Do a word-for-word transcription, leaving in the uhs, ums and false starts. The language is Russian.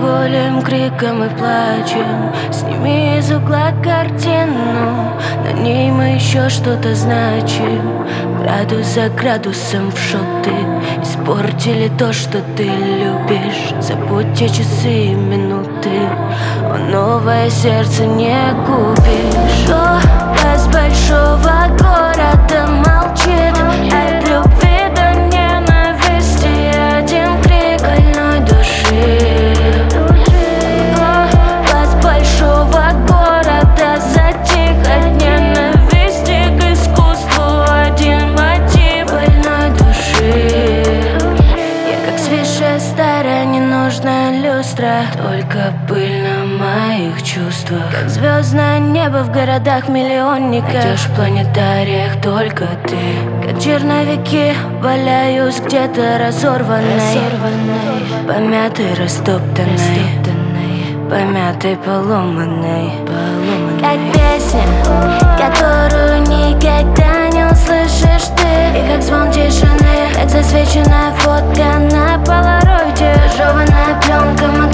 алкоголем, криком и плачем. Сними из угла картину, на ней мы еще что-то значим. Градус за градусом в шоты испортили то, что ты любишь. Забудь те часы и минуты, о, новое сердце не купишь. Голос большого города молчит от любви до ненависти, один крик больной души. Голос большого города затих от ненависти к искусству, один мотив больной души. Я как свежая старая ненужная люстра, только пыль на моих чувствах. Как звездное небо в городах-миллионниках, найдешь в планетариях только ты. Как черновики валяюсь где-то разорванной, разорванной, помятой, растоптанной, растоптанной, помятой, поломанной, поломанной. Как песня, которую никогда не услышишь ты. И как звон тишины, как засвеченная фотка на полароиде. Жеванная пленка.